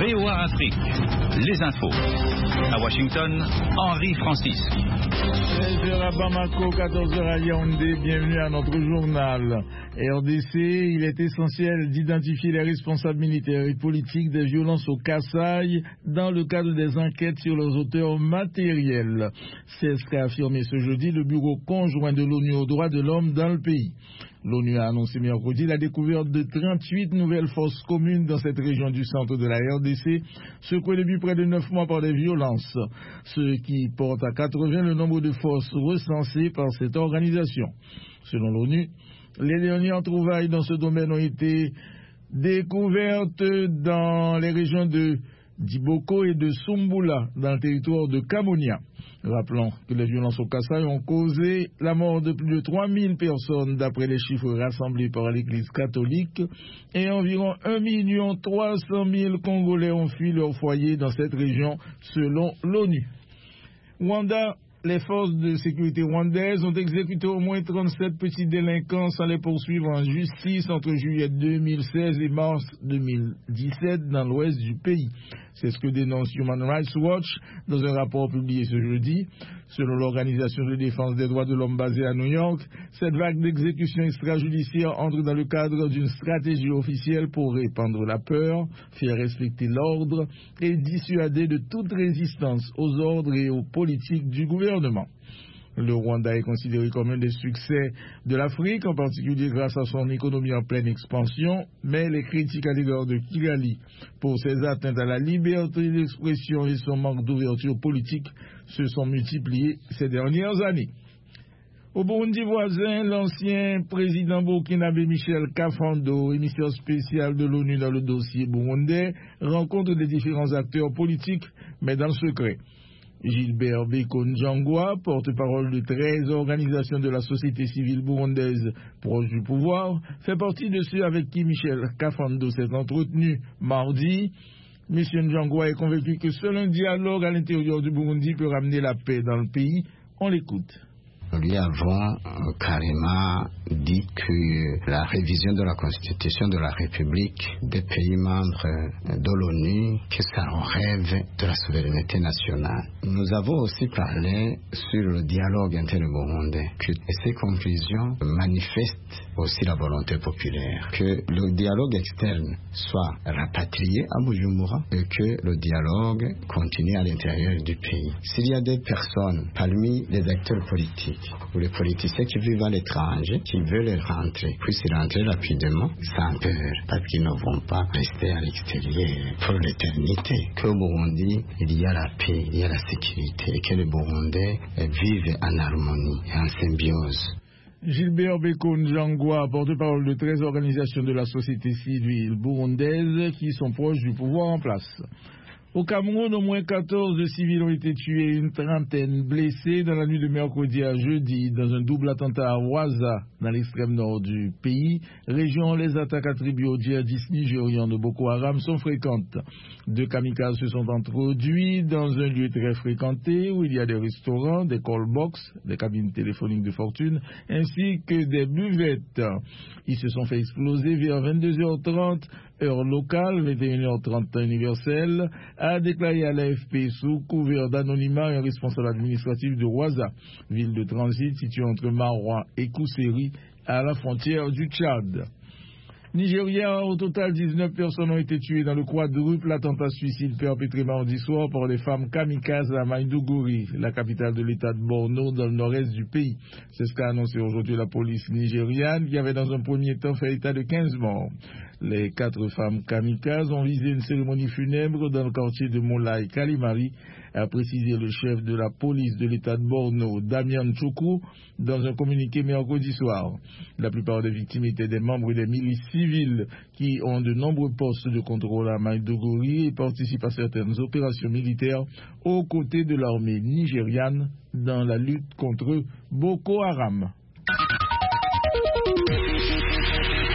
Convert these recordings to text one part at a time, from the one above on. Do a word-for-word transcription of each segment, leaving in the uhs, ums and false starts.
V O A Afrique, les infos. À Washington, Henri Francis. seize heures à Bamako, quatorze heures à Yaoundé, bienvenue à notre journal. R D C, il est essentiel d'identifier les responsables militaires et politiques des violences au Kasaï dans le cadre des enquêtes sur leurs auteurs matériels. C'est ce qu'a affirmé ce jeudi le bureau conjoint de l'ONU aux droits de l'homme dans le pays. L'ONU a annoncé mercredi la découverte de trente-huit nouvelles fosses communes dans cette région du centre de la R D C, secouée depuis près de neuf mois par des violences, ce qui porte à quatre-vingts le nombre de fosses recensées par cette organisation. Selon l'ONU, les dernières trouvailles dans ce domaine ont été découvertes dans les régions de Diboko et de Sumbula, dans le territoire de Kamonia. Rappelons que les violences au Kasaï ont causé la mort de plus de trois mille personnes d'après les chiffres rassemblés par l'Église catholique, et environ un million trois cent mille Congolais ont fui leur foyer dans cette région selon l'ONU. Rwanda. Les forces de sécurité rwandaises ont exécuté au moins trente-sept petits délinquants sans les poursuivre en justice entre juillet deux mille seize et mars deux mille dix-sept dans l'ouest du pays. C'est ce que dénonce Human Rights Watch dans un rapport publié ce jeudi. Selon l'organisation de défense des droits de l'homme basée à New York, cette vague d'exécutions extrajudiciaires entre dans le cadre d'une stratégie officielle pour répandre la peur, faire respecter l'ordre et dissuader de toute résistance aux ordres et aux politiques du gouvernement. Le Rwanda est considéré comme un des succès de l'Afrique, en particulier grâce à son économie en pleine expansion, mais les critiques à l'égard de Kigali pour ses atteintes à la liberté d'expression et son manque d'ouverture politique se sont multipliées ces dernières années. Au Burundi voisin, l'ancien président burkinabé Michel Kafando, émissaire spécial de l'ONU dans le dossier burundais, rencontre des différents acteurs politiques, mais dans le secret. Gilbert Bekonjangwa, porte-parole de treize organisations de la société civile burundaise proche du pouvoir, fait partie de ceux avec qui Michel Kafando s'est entretenu mardi. M. Njangwa est convaincu que seul un dialogue à l'intérieur du Burundi peut ramener la paix dans le pays. On l'écoute. Nous lui avons euh, carrément dit que la révision de la Constitution de la République des pays membres euh, de l'ONU, que ça rêve de la souveraineté nationale. Nous avons aussi parlé sur le dialogue interburundais, que ces conclusions manifestent aussi la volonté populaire, que le dialogue externe soit rapatrié à Bujumbura et que le dialogue continue à l'intérieur du pays. S'il y a des personnes parmi les acteurs politiques ou les politiciens qui vivent à l'étranger, qui veulent rentrer, puissent rentrer rapidement, sans peur, parce qu'ils ne vont pas rester à l'extérieur pour l'éternité. Qu'au Burundi, il y a la paix, il y a la sécurité, et que les Burundais vivent en harmonie et en symbiose. Gilbert Bekonjangwa, porte-parole de treize organisations de la société civile burundaise qui sont proches du pouvoir en place. Au Cameroun, au moins quatorze civils ont été tués et une trentaine blessés dans la nuit de mercredi à jeudi dans un double attentat à Waza, dans l'extrême nord du pays, région où les attaques attribuées aux djihadistes nigérians de Boko Haram sont fréquentes. Deux kamikazes se sont introduits dans un lieu très fréquenté où il y a des restaurants, des call-box, des cabines téléphoniques de fortune, ainsi que des buvettes. Ils se sont fait exploser vers vingt-deux heures trente, heure locale, vingt et une heures trente temps universel, a déclaré à l'A F P sous couvert d'anonymat un responsable administratif de Waza, ville de transit située entre Maroua et Kousséri, à la frontière du Tchad. Nigeria, au total, dix-neuf personnes ont été tuées dans le quadruple attentat suicide perpétré mardi soir par les femmes kamikazes à Maiduguri, la capitale de l'état de Borno, dans le nord-est du pays. C'est ce qu'a annoncé aujourd'hui la police nigériane, qui avait dans un premier temps fait état de quinze morts. Les quatre femmes kamikazes ont visé une cérémonie funèbre dans le quartier de Moulay Kalimari, a précisé le chef de la police de l'état de Borno, Damian Choukou, dans un communiqué mercredi soir. La plupart des victimes étaient des membres des milices civiles qui ont de nombreux postes de contrôle à Maiduguri et participent à certaines opérations militaires aux côtés de l'armée nigériane dans la lutte contre Boko Haram.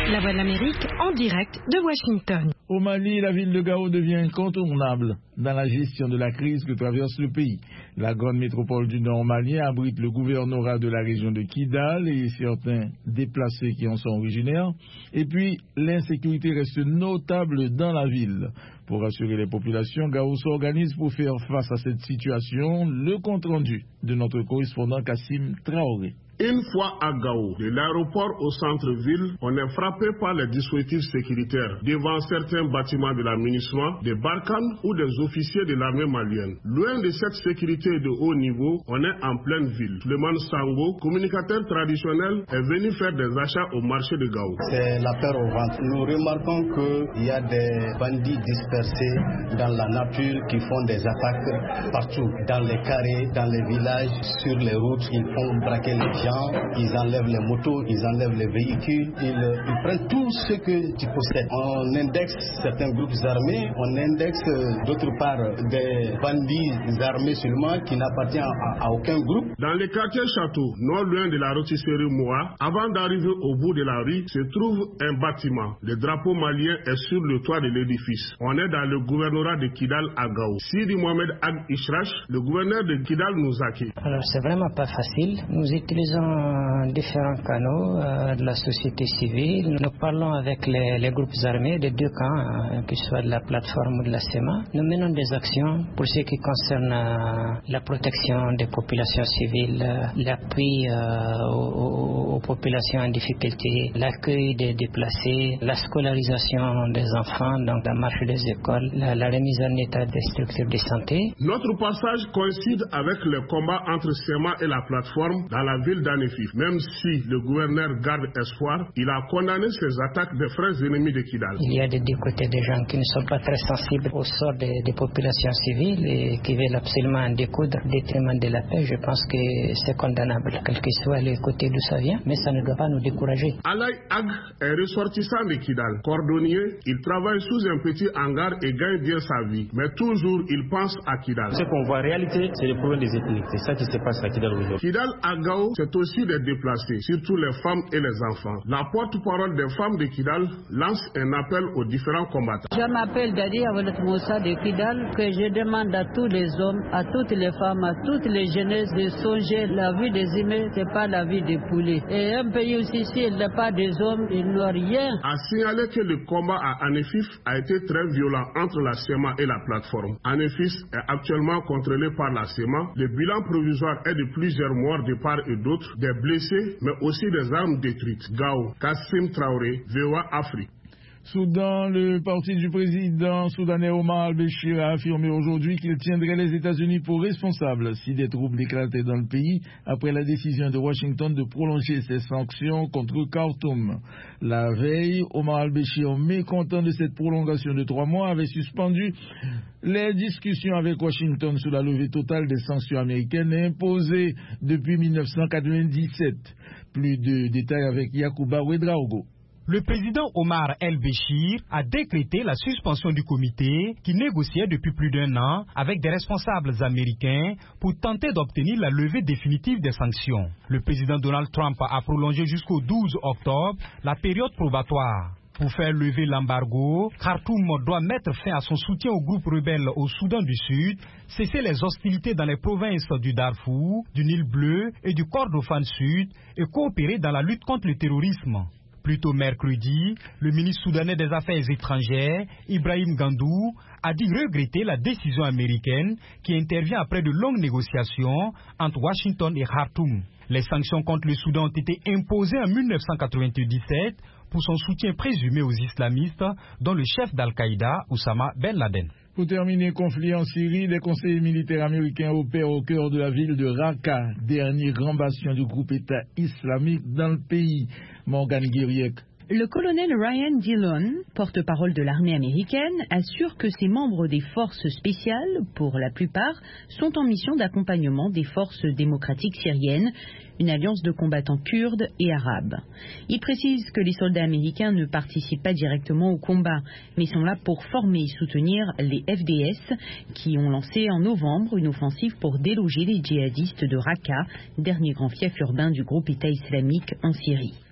La Voix de l'Amérique en direct de Washington. Au Mali, la ville de Gao devient incontournable dans la gestion de la crise que traverse le pays. La grande métropole du Nord malien abrite le gouvernorat de la région de Kidal et certains déplacés qui en sont originaires. Et puis, l'insécurité reste notable dans la ville. Pour rassurer les populations, Gao s'organise pour faire face à cette situation. Le compte-rendu de notre correspondant Kassim Traoré. Une fois à Gao, de l'aéroport au centre-ville, on est frappé par les dispositifs sécuritaires devant certains bâtiments de l'aménagement, des barkhans ou des officiers de l'armée malienne. Loin de cette sécurité de haut niveau, on est en pleine ville. Suleiman Sango, communicateur traditionnel, est venu faire des achats au marché de Gao. C'est la peur au ventre. Nous remarquons qu'il y a des bandits dispersés dans la nature qui font des attaques partout, dans les carrés, dans les villages, sur les routes. Ils font braquer les gens. Ils enlèvent les motos, ils enlèvent les véhicules, ils, ils prennent tout ce que tu possèdes. On indexe certains groupes armés, on indexe d'autre part des bandits armés seulement qui n'appartiennent à, à aucun groupe. Dans le quartier Château, non loin de la rôtisserie Moa, avant d'arriver au bout de la rue, se trouve un bâtiment. Le drapeau malien est sur le toit de l'édifice. On est dans le gouvernorat de Kidal à Gao. Sidi Mohamed Ag Ishrach, le gouverneur de Kidal, nous accueille. Alors c'est vraiment pas facile. Nous utilisons différents canaux euh, de la société civile. Nous parlons avec les, les groupes armés des deux camps, euh, que ce soit de la plateforme ou de la S E M A. Nous menons des actions pour ce qui concerne euh, la protection des populations civiles, euh, l'appui euh, aux, aux populations en difficulté, l'accueil des déplacés, la scolarisation des enfants, donc la marche des écoles, la, la remise en état des structures de santé. Notre passage coïncide avec le combat entre S E M A et la plateforme dans la ville d'Anefif. Même si le gouverneur garde espoir, il a condamné ces attaques des frères ennemis de Kidal. Il y a des deux côtés des gens qui ne sont pas très sensibles au sort des, des populations civiles et qui veulent absolument en découdre au détriment de la paix. Je pense que c'est condamnable, quel que soit le côté d'où ça vient, mais ça ne doit pas nous décourager. Alay Ag est ressortissant de Kidal. Cordonnier, il travaille sous un petit hangar et gagne bien sa vie. Mais toujours, il pense à Kidal. Ce qu'on voit en réalité, c'est le problème des ethnies. C'est ça qui se passe à Kidal aujourd'hui. Kidal à Gao, c'est aussi des déplacés, surtout les femmes et les enfants. La porte-parole des femmes de Kidal lance un appel aux différents combattants. Je m'appelle Dadi Awelet Moussa de Kidal, que je demande à tous les hommes, à toutes les femmes, à toutes les jeunesses de songer la vie des humains, c'est pas la vie des poulets. Et un pays aussi, s'il n'y a pas des hommes, il n'y a rien. A signalé que le combat à Anefif a été très violent entre la S E M A et la plateforme. Anefif est actuellement contrôlé par la S E M A. Le bilan provisoire est de plusieurs morts de part et d'autre, des blessés, mais aussi des armes détruites. Gao, Kassim Traoré, V O A Afrique. Soudan, le parti du président soudanais Omar al-Béchir a affirmé aujourd'hui qu'il tiendrait les États-Unis pour responsables si des troubles éclataient dans le pays après la décision de Washington de prolonger ses sanctions contre Khartoum. La veille, Omar al-Béchir, mécontent de cette prolongation de trois mois, avait suspendu les discussions avec Washington sur la levée totale des sanctions américaines imposées depuis mille neuf cent quatre-vingt-dix-sept. Plus de détails avec Yacouba Ouedraogo. Le président Omar el-Béchir a décrété la suspension du comité qui négociait depuis plus d'un an avec des responsables américains pour tenter d'obtenir la levée définitive des sanctions. Le président Donald Trump a prolongé jusqu'au douze octobre la période probatoire. Pour faire lever l'embargo, Khartoum doit mettre fin à son soutien aux groupes rebelles au Soudan du Sud, cesser les hostilités dans les provinces du Darfour, du Nil Bleu et du Kordofan Sud et coopérer dans la lutte contre le terrorisme. Plus tôt mercredi, le ministre soudanais des Affaires étrangères, Ibrahim Gandou, a dit regretter la décision américaine qui intervient après de longues négociations entre Washington et Khartoum. Les sanctions contre le Soudan ont été imposées en mille neuf cent quatre-vingt-dix-sept pour son soutien présumé aux islamistes, dont le chef d'Al-Qaïda, Oussama Ben Laden. Pour terminer, conflit en Syrie, les conseillers militaires américains opèrent au cœur de la ville de Raqqa, dernier grand bastion du groupe État islamique dans le pays. Morgan Guiriec. Le colonel Ryan Dillon, porte-parole de l'armée américaine, assure que ses membres des forces spéciales, pour la plupart, sont en mission d'accompagnement des forces démocratiques syriennes, une alliance de combattants kurdes et arabes. Il précise que les soldats américains ne participent pas directement au combat, mais sont là pour former et soutenir les F D S, qui ont lancé en novembre une offensive pour déloger les djihadistes de Raqqa, dernier grand fief urbain du groupe État islamique en Syrie.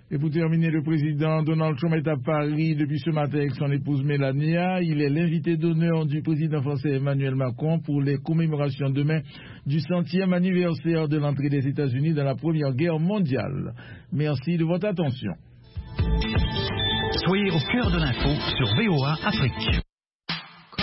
Et pour terminer, le président Donald Trump est à Paris depuis ce matin avec son épouse Melania. Il est l'invité d'honneur du président français Emmanuel Macron pour les commémorations demain du centième anniversaire de l'entrée des États-Unis dans la Première Guerre mondiale. Merci de votre attention. Soyez au cœur de l'info sur V O A Afrique.